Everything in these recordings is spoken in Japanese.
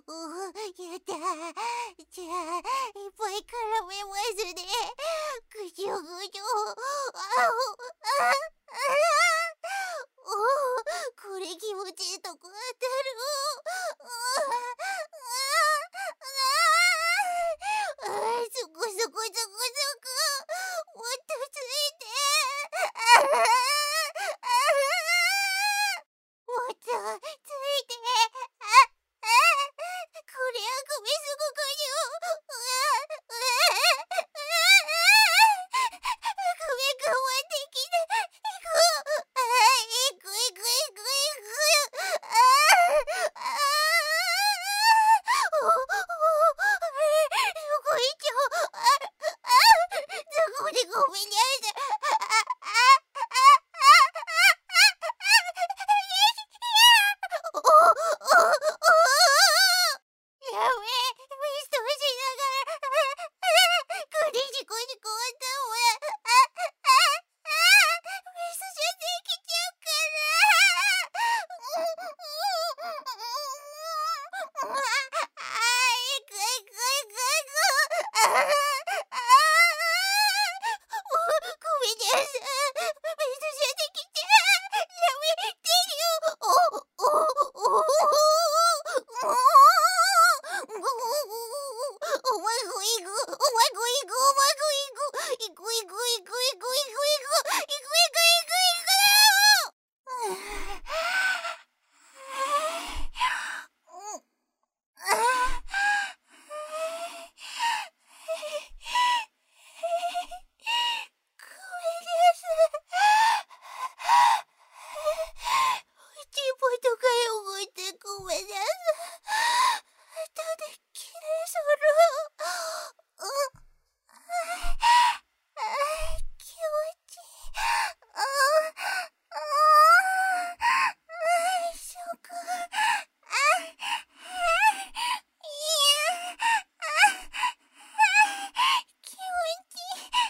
やった。じゃあ、いっぱい絡めますね。ぐちょぐちょ。これ気持ちいいとこ当たる。そこそこそこそこ。もっとついて。もっとついて。これはごめすごくよ。ごめん我慢できない。行く。どこ行っちゃう。どこでごめんなさい。やべえ、ミストしながら、これ事故に終わったわ。ミスじゃできちゃうから。ごめんなさい。ミスじゃできちゃう。やめてよ。お前ごいぐ。チンポとか汚ってごめんなさい。後できれいする。気持ちいい。ショック。気持ちいい。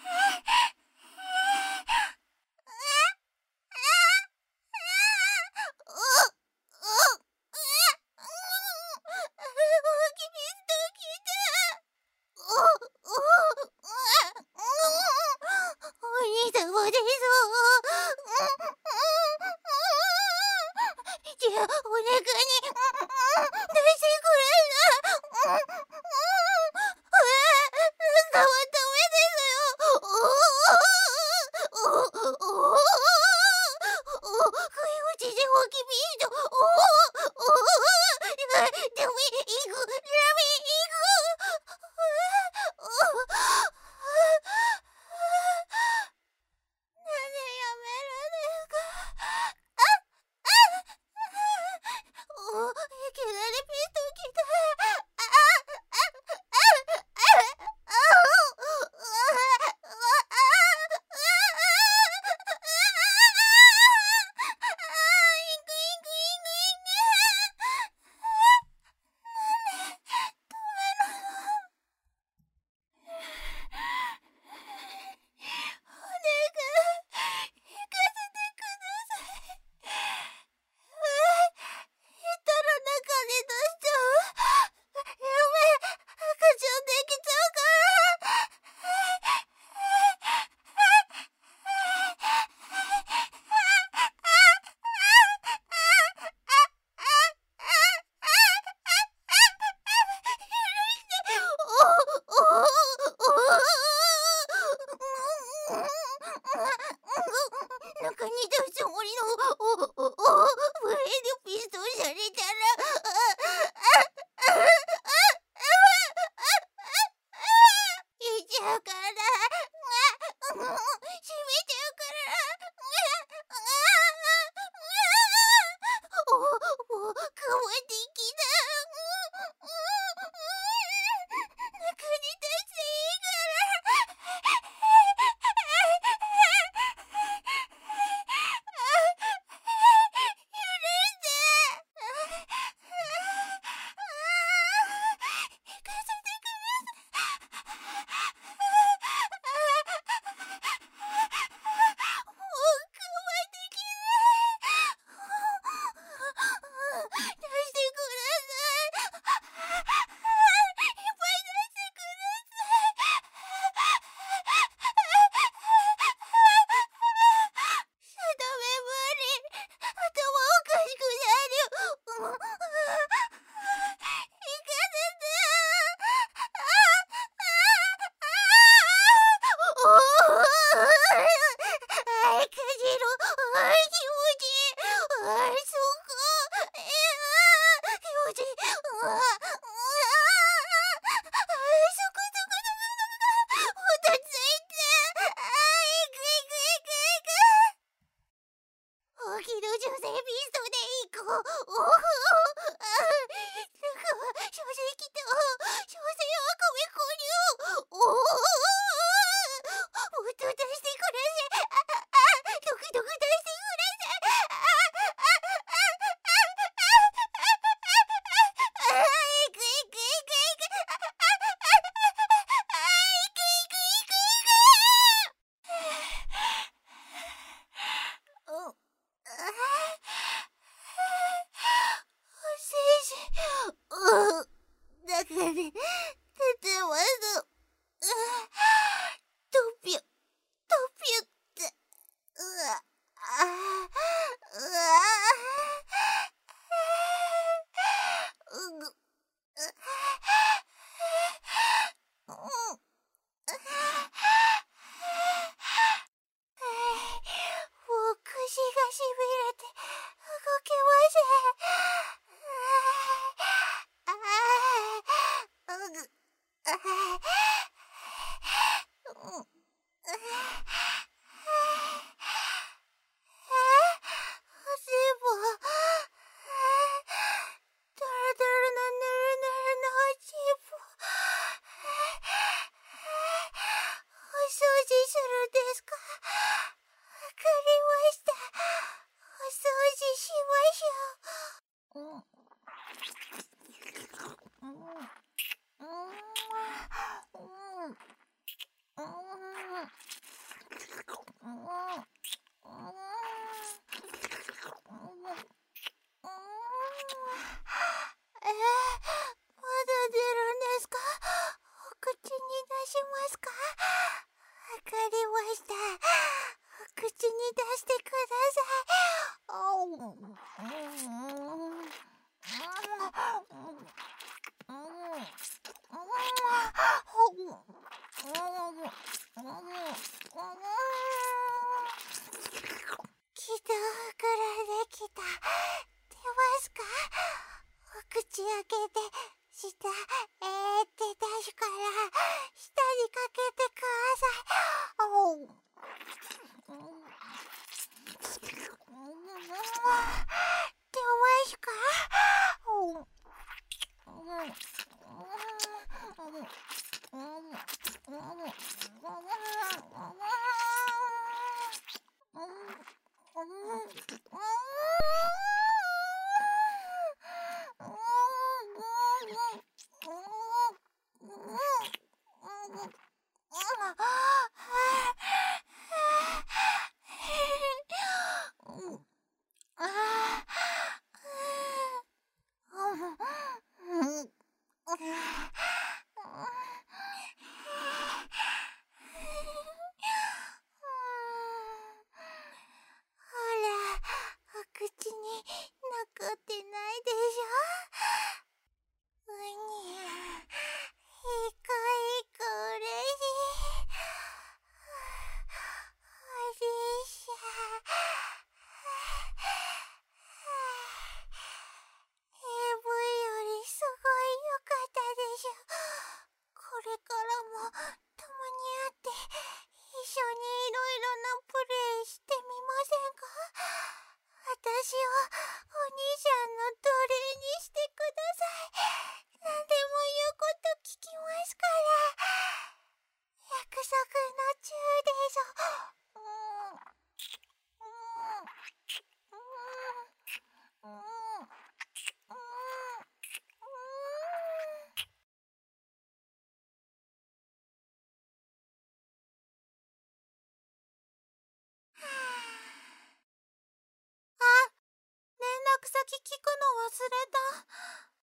お兄さんもです。じゃあお腹に出してくれる。触った目ですよ。食い口でホキビート。ダメ、行く。ラメ行く。なんでやめるんですか。いきなりピストル来た。止めついて。いくいくいくいく。大きな女性ビストでいこう。書籍と書生ワカメ購入。もっと出してください。ドクドク出してください。いくいくいくいく。いくいくいくいく。先生、中で出てます。ドピュ、ドピュって。もう腰がしびれて動けません。汗もドロドロのぬるぬるのおちんぽ。お掃除するんですか？わかりました。お掃除しましょう。まだ出るんですか？お口に出しますか？わかりました。お口に出してください。気道膨らんできた。出ますか？お口開けて、下、って出すから、下にかけてください。出ますか？ほら、お口に残ってないでしょ？うにゃ、いこいこうれしい。おじいしゃ。AV よりすごい良かったでしょ。これからもたまに会って一緒にいろいろなプレイしてみませんか？私をお兄ちゃんの奴隷にしてください。何でも言うこと聞きますから。約束の中でしょ。連絡先聞くの忘れた。